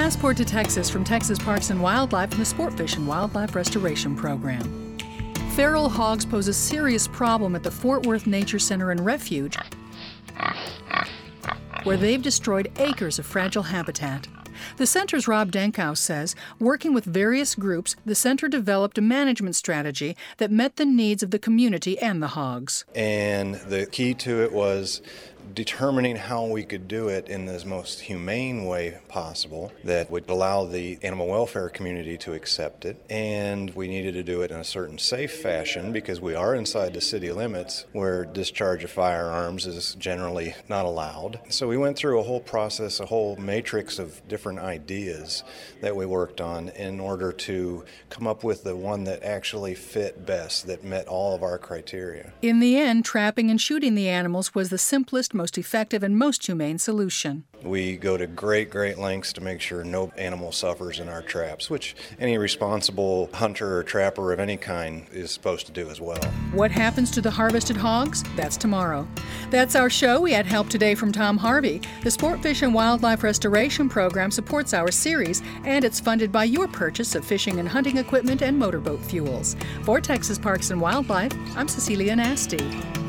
Passport to Texas from Texas Parks and Wildlife and the Sport Fish and Wildlife Restoration Program. Feral hogs pose a serious problem at the Fort Worth Nature Center and Refuge, where they've destroyed acres of fragile habitat. The center's Rob Denkow says, working with various groups, the center developed a management strategy that met the needs of the community and the hogs. And the key to it was determining how we could do it in the most humane way possible that would allow the animal welfare community to accept it. And we needed to do it in a certain safe fashion because we are inside the city limits where discharge of firearms is generally not allowed. So we went through a whole process, a whole matrix of different ideas that we worked on in order to come up with the one that actually fit best, that met all of our criteria. In the end, trapping and shooting the animals was the simplest, most effective, and most humane solution. We go to great lengths to make sure no animal suffers in our traps, which any responsible hunter or trapper of any kind is supposed to do as well. What happens to the harvested hogs? That's tomorrow. That's our show. We had help today from Tom Harvey. The Sport Fish and Wildlife Restoration Program supports our series, and it's funded by your purchase of fishing and hunting equipment and motorboat fuels. For Texas Parks and Wildlife, I'm Cecilia Nasty.